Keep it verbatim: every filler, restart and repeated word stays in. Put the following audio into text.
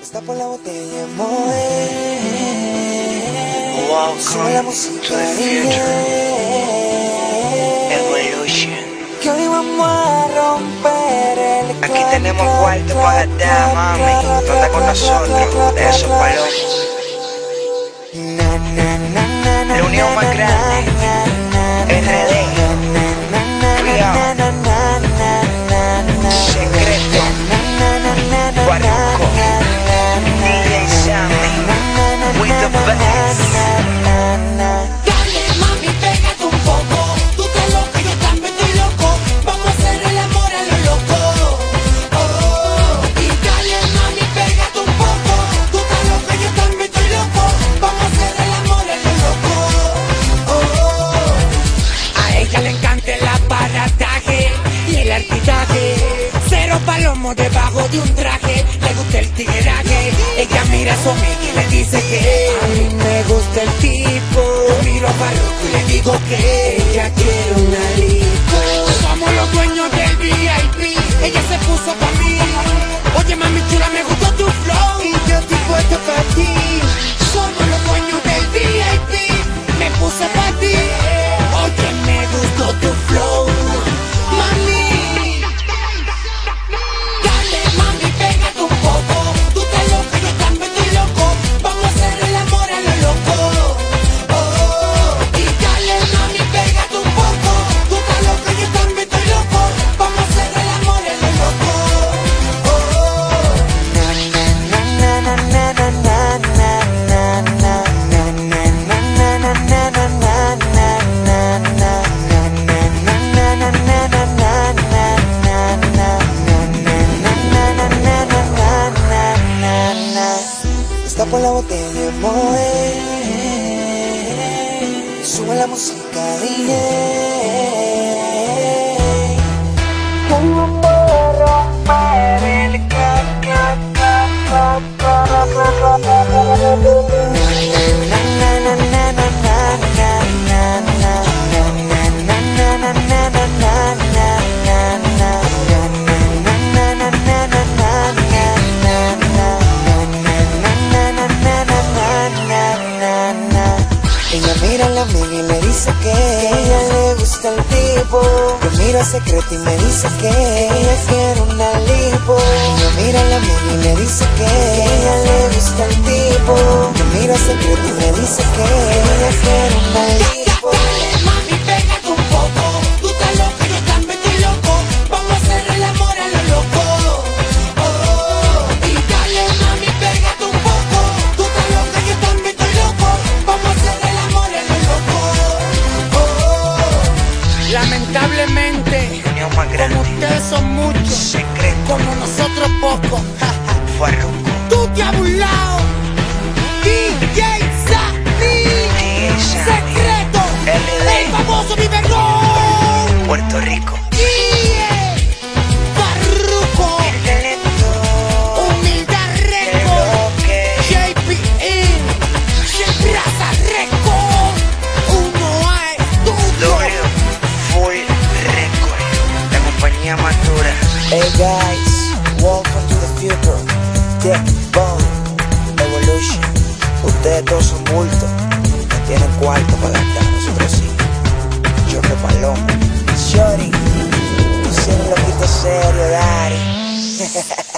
Está por la botella, moe. Welcome la música to the future. Evolution. Que hoy vamos a romper el Aquí tenemos cuarto para gastar, mami. Anda con nosotros, de esos palomos. La unión más grande, R D. Cuidado. Secreto. Barroco. D J Sammy. With the best. Dale mami, pégate un poco. Tú estás loca, yo también estoy loco. Vamos a hacer el amor a lo loco. Oh, y dale mami, pégate un poco. Tú estás loca, yo también estoy loco. Vamos a hacer el amor a lo loco. Oh, a ella le encanta el aparataje y el artistaje. Cero palomos debajo de un traje. Le gusta el tigueraje. Ella mira a su amiga y le dice que a mí me gusta el tipo. Yo miro a Barroco y le digo que ella quiere una lipo. Somos los dueños del V I P. Ella se puso pa' mí. Oye mami chula, me gustó tu flow y yo estoy puesto pa' ti. Somos los dueños del V I P. Me puse pa' ti. Oye, me gustó tu flow, mami. Dale mami, pégate un poco. Tú estás loca, yo también estoy loco. Vamos a hacer el amor a lo loco. Oh, y dale mami, pégate un poco. Tú estás loca, yo también estoy loco. Vamos a hacer el amor a lo loco. Está por la botella, moe. Sube la música, D J. Vamos a romper el ca, ca, ca, ca, ca, ca, ca, ella mira a la amiga y le dice que a ella le gusta el tipo. Yo miro a Secreto y me dice que ella quiere una lipo. Yo miro a la amiga y le dice que a ella le gusta el tipo. Yo miro a Secreto y me dice que ella quiere una lipo. Dale mami, pégate un poco. Tú estás loca, yo también estoy loco. Vamos a hacer el amor a lo loco. Oh, y dale mami, pégate un poco. Tú estás loca, yo también estoy loco. Vamos a hacer el amor a lo loco. Oh, lamentablemente, La unión más como grande. ustedes son muchos, Secreto. como nosotros pocos. Barroco. Tú te has burlado. D J Sammy. D J Sammy. Secreto. R D. El famoso biberón. Puerto Rico. Yeah. Barroco. Humildad Record. J P N. Siempre raza Record. Uno A Estudio. W Full Record. La compañía más dura. Hey guys, welcome to the future. Tech Bomb Evolution. Ustedes todos son bultos. No tienen cuarto para gastar, nosotros sí. Yo que palomo. Shorty, tú eres loquito serio, daddy.